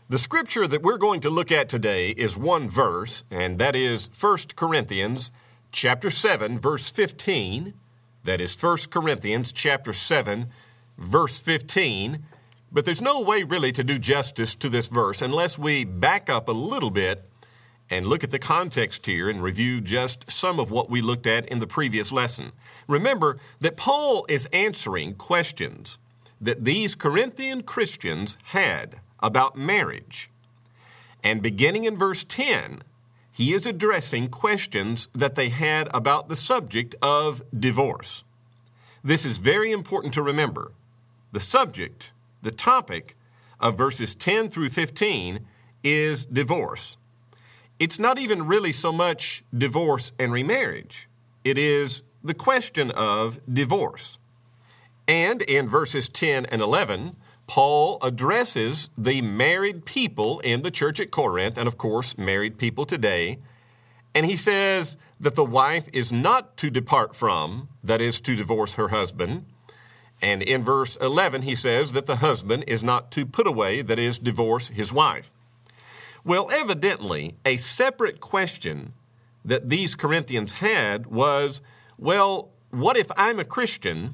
The scripture that we're going to look at today is one verse, and that is 1 Corinthians chapter 7, verse 15. That is 1 Corinthians chapter 7, verse 15. But there's no way really to do justice to this verse unless we back up a little bit and look at the context here and review just some of what we looked at in the previous lesson. Remember that Paul is answering questions that these Corinthian Christians had about marriage. And beginning in verse 10, he is addressing questions that they had about the subject of divorce. This is very important to remember. The subject, the topic of verses 10 through 15 is divorce. It's not even really so much divorce and remarriage. It is the question of divorce. And in verses 10 and 11, Paul addresses the married people in the church at Corinth, and of course, married people today. And he says that the wife is not to depart from, that is, to divorce her husband. And in verse 11, he says that the husband is not to put away, that is, divorce his wife. Well, evidently, a separate question that these Corinthians had was, well, what if I'm a Christian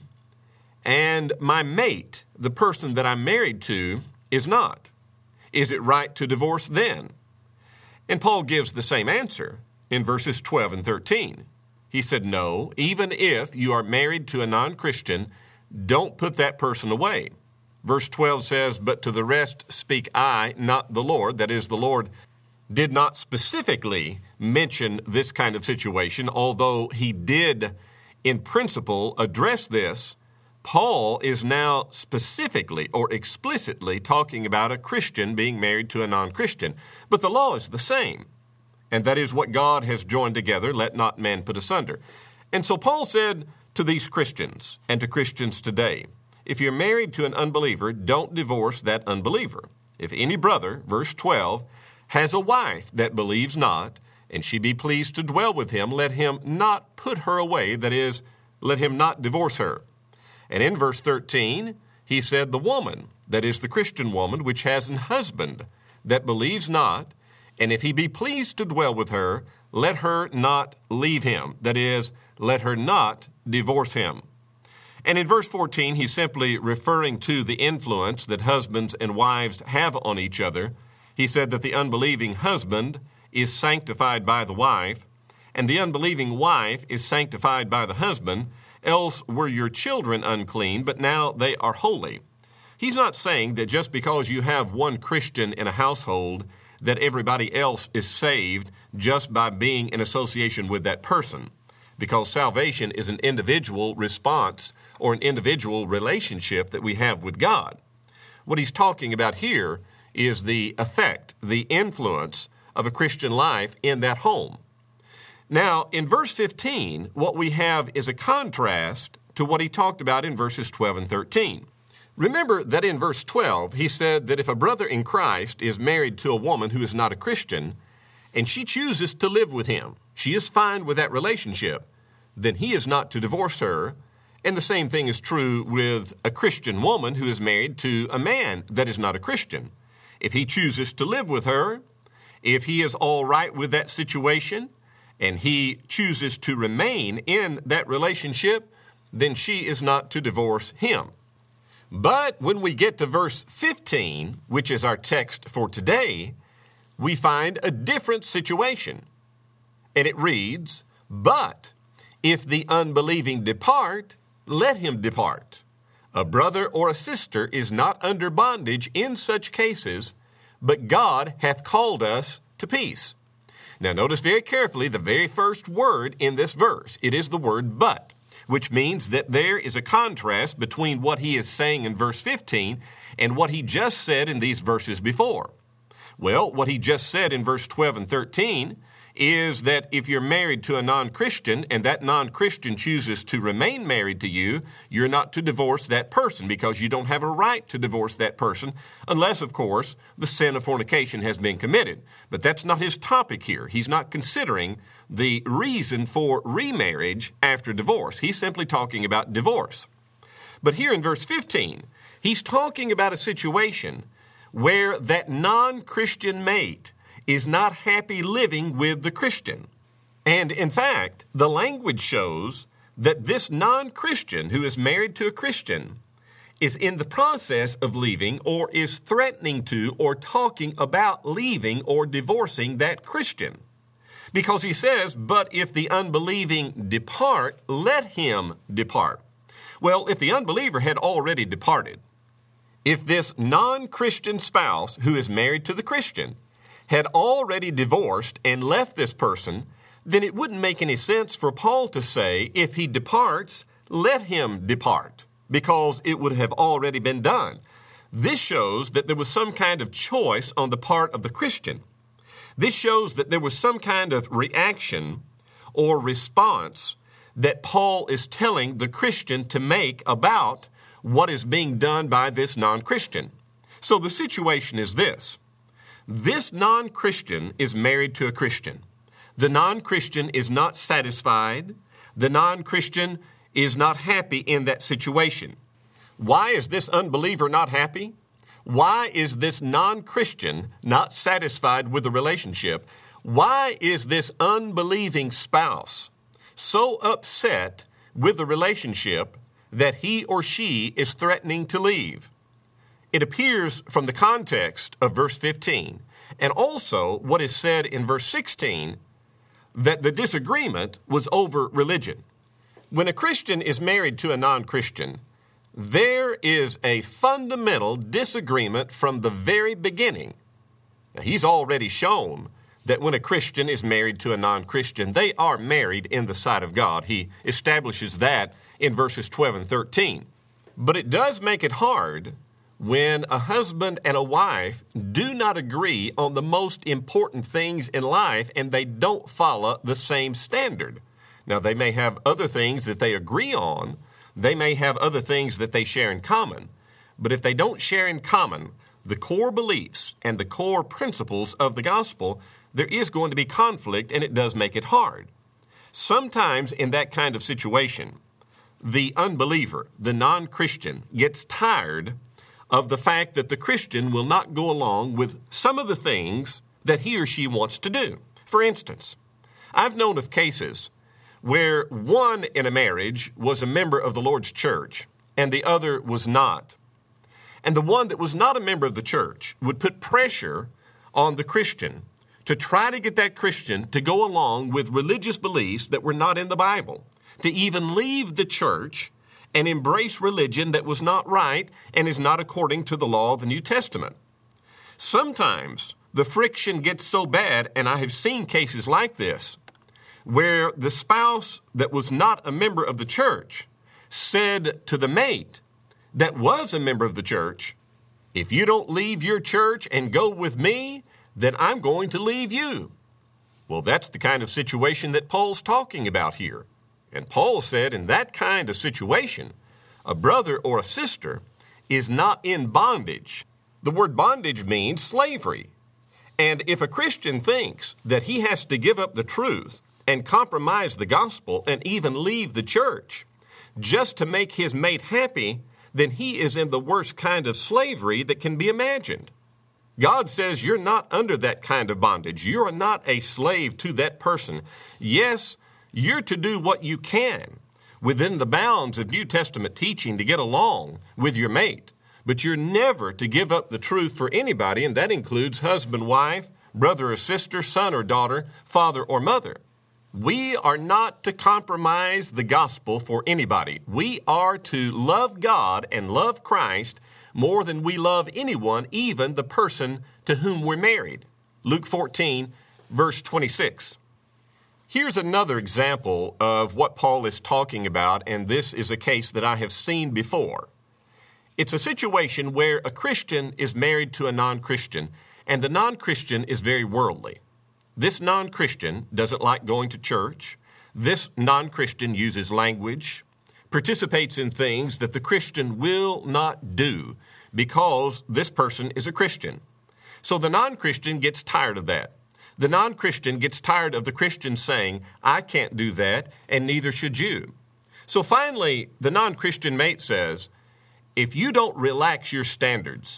and my mate, the person that I'm married to, is not? Is it right to divorce then? And Paul gives the same answer in verses 12 and 13. He said, no, even if you are married to a non-Christian, don't put that person away. Verse 12 says, but to the rest speak I, not the Lord. That is, the Lord did not specifically mention this kind of situation, although he did in principle address this. Paul is now specifically or explicitly talking about a Christian being married to a non-Christian. But the law is the same. And that is what God has joined together, let not man put asunder. And so Paul said to these Christians and to Christians today, if you're married to an unbeliever, don't divorce that unbeliever. If any brother, verse 12, has a wife that believes not, and she be pleased to dwell with him, let him not put her away, that is, let him not divorce her. And in verse 13, he said, the woman, that is the Christian woman, which has an husband that believes not, and if he be pleased to dwell with her, let her not leave him, that is, let her not divorce him. And in verse 14, he's simply referring to the influence that husbands and wives have on each other. He said that the unbelieving husband is sanctified by the wife, and the unbelieving wife is sanctified by the husband, else were your children unclean, but now they are holy. He's not saying that just because you have one Christian in a household, that everybody else is saved just by being in association with that person, because salvation is an individual response or an individual relationship that we have with God. What he's talking about here is the effect, the influence of a Christian life in that home. Now, in verse 15, what we have is a contrast to what he talked about in verses 12 and 13. Remember that in verse 12, he said that if a brother in Christ is married to a woman who is not a Christian, and she chooses to live with him, she is fine with that relationship, then he is not to divorce her. And the same thing is true with a Christian woman who is married to a man that is not a Christian. If he chooses to live with her, if he is all right with that situation, and he chooses to remain in that relationship, then she is not to divorce him. But when we get to verse 15, which is our text for today, we find a different situation. And it reads, but if the unbelieving depart, let him depart. A brother or a sister is not under bondage in such cases, but God hath called us to peace. Now notice very carefully the very first word in this verse. It is the word but, which means that there is a contrast between what he is saying in verse 15 and what he just said in these verses before. Well, what he just said in verse 12 and 13 is that if you're married to a non-Christian and that non-Christian chooses to remain married to you, you're not to divorce that person because you don't have a right to divorce that person unless, of course, the sin of fornication has been committed. But that's not his topic here. He's not considering the reason for remarriage after divorce. He's simply talking about divorce. But here in verse 15, he's talking about a situation where that non-Christian mate is not happy living with the Christian. And in fact, the language shows that this non-Christian who is married to a Christian is in the process of leaving or is threatening to or talking about leaving or divorcing that Christian. Because he says, but if the unbelieving depart, let him depart. Well, if the unbeliever had already departed, if this non-Christian spouse who is married to the Christian had already divorced and left this person, then it wouldn't make any sense for Paul to say, if he departs, let him depart, because it would have already been done. This shows that there was some kind of choice on the part of the Christian. This shows that there was some kind of reaction or response that Paul is telling the Christian to make about what is being done by this non-Christian. So the situation is this. This non-Christian is married to a Christian. The non-Christian is not satisfied. The non-Christian is not happy in that situation. Why is this unbeliever not happy? Why is this non-Christian not satisfied with the relationship? Why is this unbelieving spouse so upset with the relationship that he or she is threatening to leave? It appears from the context of verse 15 and also what is said in verse 16 that the disagreement was over religion. When a Christian is married to a non-Christian, there is a fundamental disagreement from the very beginning. Now, he's already shown that when a Christian is married to a non-Christian, they are married in the sight of God. He establishes that in verses 12 and 13. But it does make it hard when a husband and a wife do not agree on the most important things in life and they don't follow the same standard. Now, they may have other things that they agree on. They may have other things that they share in common. But if they don't share in common the core beliefs and the core principles of the gospel, there is going to be conflict, and it does make it hard. Sometimes in that kind of situation, the unbeliever, the non-Christian, gets tired of the fact that the Christian will not go along with some of the things that he or she wants to do. For instance, I've known of cases where one in a marriage was a member of the Lord's church and the other was not. And the one that was not a member of the church would put pressure on the Christian to try to get that Christian to go along with religious beliefs that were not in the Bible, to even leave the church and embrace religion that was not right and is not according to the law of the New Testament. Sometimes the friction gets so bad, and I have seen cases like this, where the spouse that was not a member of the church said to the mate that was a member of the church, if you don't leave your church and go with me, then I'm going to leave you. Well, that's the kind of situation that Paul's talking about here. And Paul said in that kind of situation, a brother or a sister is not in bondage. The word bondage means slavery. And if a Christian thinks that he has to give up the truth and compromise the gospel and even leave the church just to make his mate happy, then he is in the worst kind of slavery that can be imagined. God says you're not under that kind of bondage. You are not a slave to that person. Yes, you're to do what you can within the bounds of New Testament teaching to get along with your mate, but you're never to give up the truth for anybody, and that includes husband, wife, brother or sister, son or daughter, father or mother. We are not to compromise the gospel for anybody. We are to love God and love Christ more than we love anyone, even the person to whom we're married. Luke 14, verse 26. Here's another example of what Paul is talking about, and this is a case that I have seen before. It's a situation where a Christian is married to a non-Christian, and the non-Christian is very worldly. This non-Christian doesn't like going to church. This non-Christian uses language, participates in things that the Christian will not do because this person is a Christian. So the non-Christian gets tired of that. The non-Christian gets tired of the Christian saying, I can't do that, and neither should you. So finally, the non-Christian mate says, if you don't relax your standards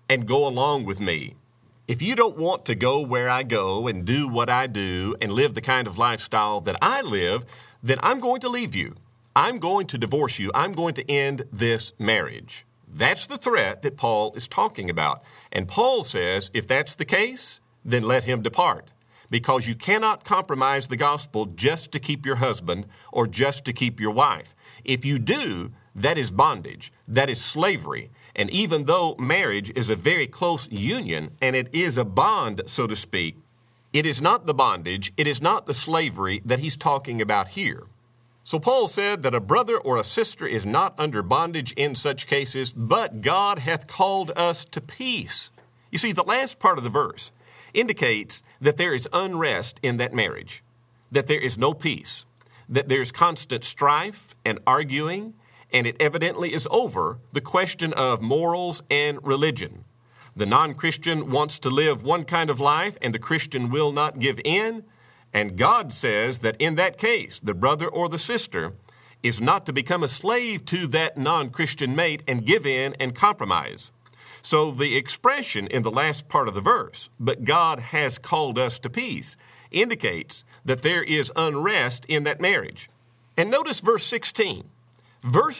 and go along with me. If you don't want to go where I go and do what I do and live the kind of lifestyle that I live, then I'm going to leave you. I'm going to divorce you. I'm going to end this marriage. That's the threat that Paul is talking about. And Paul says, if that's the case, then let him depart. Because you cannot compromise the gospel just to keep your husband or just to keep your wife. If you do, that is bondage. That is slavery. And even though marriage is a very close union, and it is a bond, so to speak, it is not the bondage, it is not the slavery that he's talking about here. So Paul said that a brother or a sister is not under bondage in such cases, but God hath called us to peace. You see, the last part of the verse indicates that there is unrest in that marriage, that there is no peace, that there's constant strife and arguing, and it evidently is over the question of morals and religion. The non-Christian wants to live one kind of life, and the Christian will not give in. And God says that in that case, the brother or the sister is not to become a slave to that non-Christian mate and give in and compromise. So the expression in the last part of the verse, but God has called us to peace, indicates that there is unrest in that marriage. And notice verse 16. Verse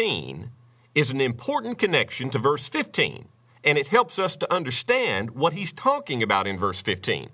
16 is an important connection to verse 15, and it helps us to understand what he's talking about in verse 15.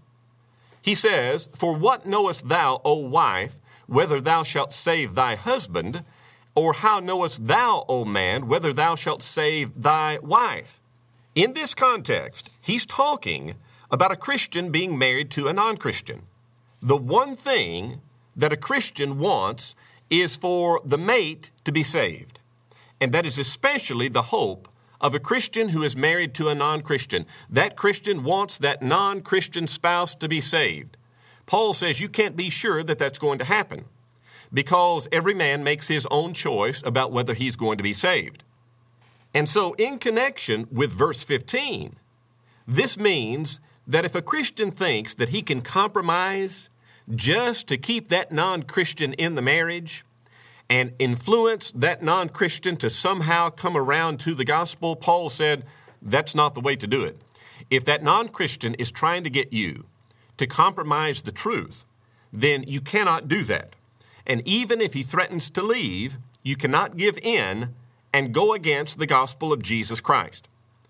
He says, "For what knowest thou, O wife, whether thou shalt save thy husband? Or how knowest thou, O man, whether thou shalt save thy wife?" In this context, he's talking about a Christian being married to a non-Christian. The one thing that a Christian wants is for the mate to be saved. And that is especially the hope of a Christian who is married to a non-Christian. That Christian wants that non-Christian spouse to be saved. Paul says you can't be sure that that's going to happen because every man makes his own choice about whether he's going to be saved. And so in connection with verse 15, this means that if a Christian thinks that he can compromise just to keep that non-Christian in the marriage and influence that non-Christian to somehow come around to the gospel, Paul said that's not the way to do it. If that non-Christian is trying to get you to compromise the truth, then you cannot do that. And even if he threatens to leave, you cannot give in and go against the gospel of Jesus Christ.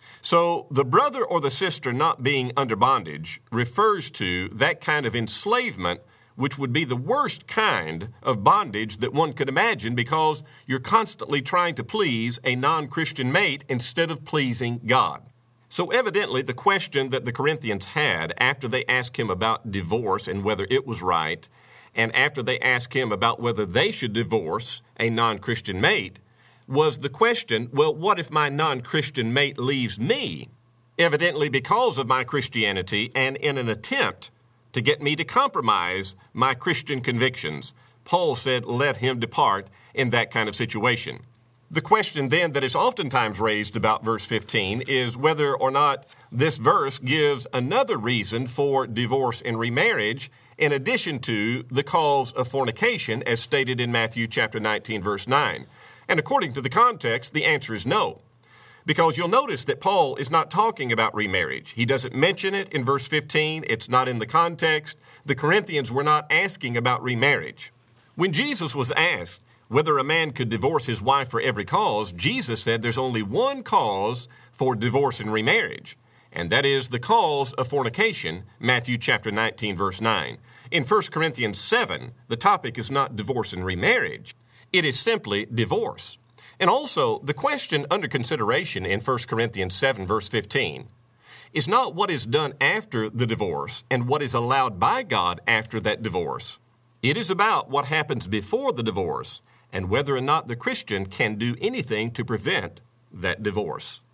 So the brother or the sister not being under bondage refers to that kind of enslavement, which would be the worst kind of bondage that one could imagine because you're constantly trying to please a non-Christian mate instead of pleasing God. So evidently the question that the Corinthians had after they asked him about divorce and whether it was right, and after they asked him about whether they should divorce a non-Christian mate, was the question, well, what if my non-Christian mate leaves me, evidently because of my Christianity and in an attempt to get me to compromise my Christian convictions? Paul said, let him depart in that kind of situation. The question then that is oftentimes raised about verse 15 is whether or not this verse gives another reason for divorce and remarriage in addition to the cause of fornication as stated in Matthew chapter 19, verse 9. And according to the context, the answer is no. Because you'll notice that Paul is not talking about remarriage. He doesn't mention it in verse 15. It's not in the context. The Corinthians were not asking about remarriage. When Jesus was asked whether a man could divorce his wife for every cause, Jesus said there's only one cause for divorce and remarriage, and that is the cause of fornication, Matthew chapter 19, verse 9. In 1 Corinthians 7, the topic is not divorce and remarriage. It is simply divorce. And also, the question under consideration in 1 Corinthians 7, verse 15, is not what is done after the divorce and what is allowed by God after that divorce. It is about what happens before the divorce and whether or not the Christian can do anything to prevent that divorce.